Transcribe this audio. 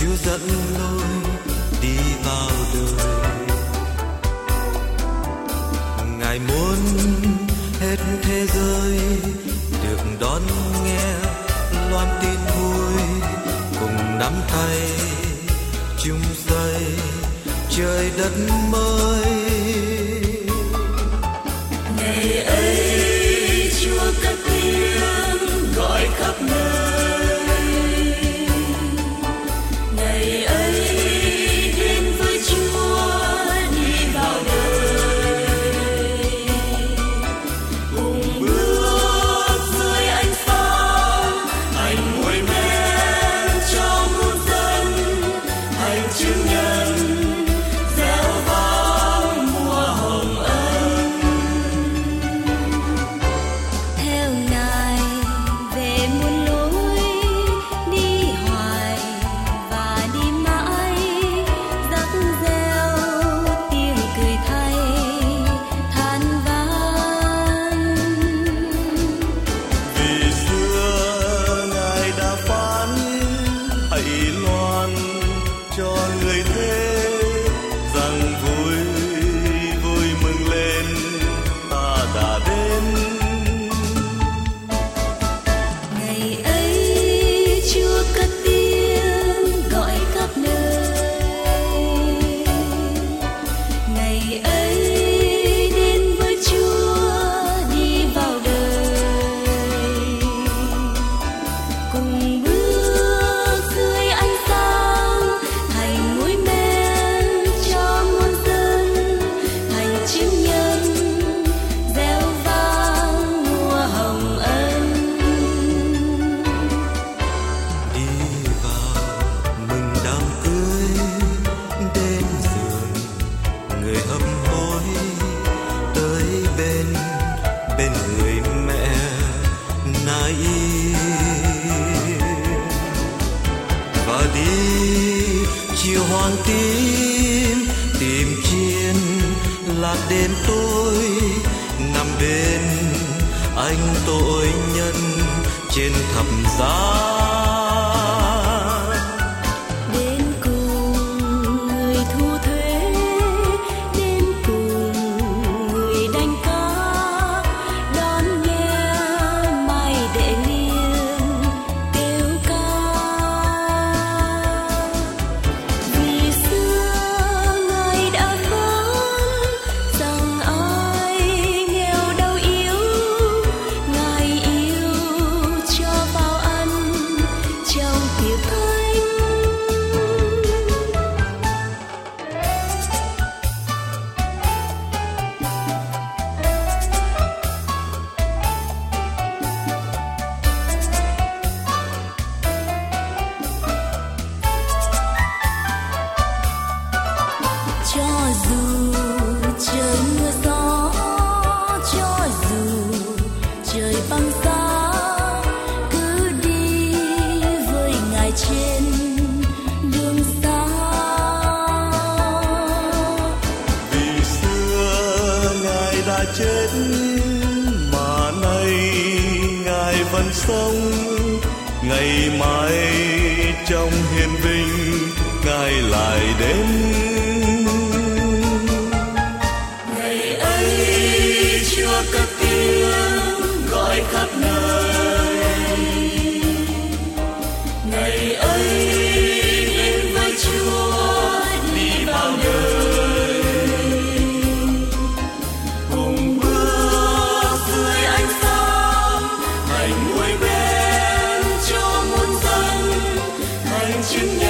Chúa dẫn lối đi vào đời. Ngài muốn hết thế giới được đón nghe loan tin vui, cùng nắm tay chung xây trời đất mới. Ngày ấy Chúa cất tiếng gọi khắp nơi. Ngày ấy đến với Chúa đi vào đời, cùng bước dưới ánh sáng, hành muối men cho muôn dân, hành chứng nhân reo vang mùa hồng ân. Theo Ngài về muôn lối, đi hoài và đi mãi, rắc reo tiếng cười thay than vang. Vì xưa Ngài đã phán hãy loan cho người thế rằng vui vui mừng lên, ta đã đến. Ngày ấy Chúa cất tiếng gọi khắp nơi. Ngày ấy đến với Chúa đi vào đời, cùng bước dưới ánh sáng, thành muối men cho muôn dân, thành chứng nhân reo vang mùa hồng ân. Đi vào mừng đám cưới, đến giường người hấp hối, tới bên người mẹ nài và đi chiều hoàng tím tìm chiên lạc đêm tối, nằm bên anh tội nhân trên thập giá. Đến cùng người thu thuế, đến cùng người đánh cá, đón nghe mai đệ liên kêu ca. Vì xưa Ngài đã phán rằng ai nghèo đau yếu, Ngài yêu cho vào ăn trong tiệc thánh. Cho dù trời mưa gió, cho dù trời băng giá, cứ đi với Ngài trên đường xa. Vì xưa Ngài đã chết mà nay Ngài vẫn sống, ngày mai trong hiền vinh Ngài lại đến. Ngày ấy Chúa cất tiếng gọi khắp nơi. Ngày ấy đến với Chúa đi vào đời, cùng bước dưới ánh sáng, hành muối men cho muôn dân, hành chứng